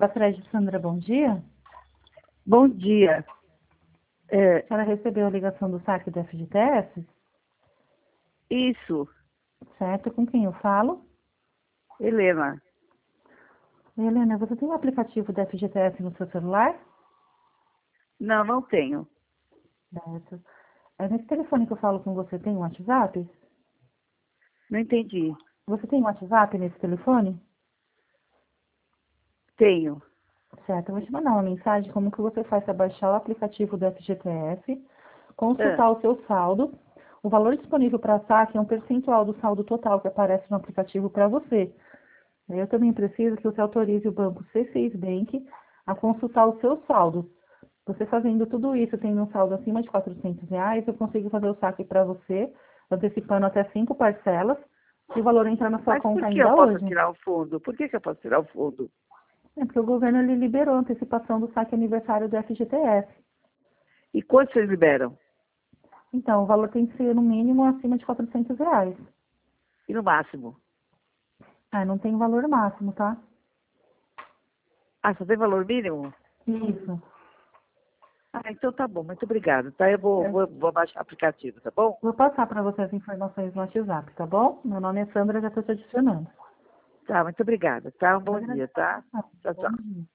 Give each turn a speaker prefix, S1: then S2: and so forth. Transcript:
S1: Patrícia Sandra, bom dia.
S2: Bom dia.
S1: A senhora recebeu a ligação do saque do FGTS?
S2: Isso,
S1: Certo, com quem eu falo?
S2: Helena.
S1: Helena, você tem o aplicativo do FGTS no seu celular?
S2: Não, não tenho.
S1: Certo. Nesse telefone que eu falo com você, tem um WhatsApp?
S2: Não entendi.
S1: Você tem um WhatsApp nesse telefone?
S2: Tenho.
S1: Certo, eu vou te mandar uma mensagem como que você faz para baixar o aplicativo do FGTS,
S2: Ah,
S1: consultar o seu saldo. O valor disponível para saque é um percentual do saldo total que aparece no aplicativo para você. Eu também preciso que você autorize o banco C6 Bank a consultar o seu saldo. Você fazendo tudo isso, tendo um saldo acima de R$ 400, eu consigo fazer o saque para você, antecipando até 5 parcelas, e o valor entrar na sua
S2: mas por
S1: conta
S2: que eu
S1: ainda
S2: posso
S1: hoje.
S2: tirar o fundo? Por que eu posso tirar o fundo?
S1: É porque o governo ele liberou a antecipação do saque aniversário do FGTS.
S2: E quanto vocês liberam?
S1: Então, o valor tem que ser no mínimo acima de R$ 400.
S2: E no máximo?
S1: Ah, não tem valor máximo, tá?
S2: Ah, só tem valor mínimo?
S1: Isso.
S2: Ah, então tá bom. Muito obrigada, tá? Eu
S1: Eu
S2: vou baixar o aplicativo, tá bom?
S1: vou passar para você as informações no WhatsApp, tá bom? Meu nome é Sandra, já estou te adicionando.
S2: Tá, muito obrigada, tá? Um
S1: Eu
S2: bom dia,
S1: agradeço a
S2: tá?
S1: atenção.
S2: Tchau,
S1: Bom
S2: tchau.
S1: dia.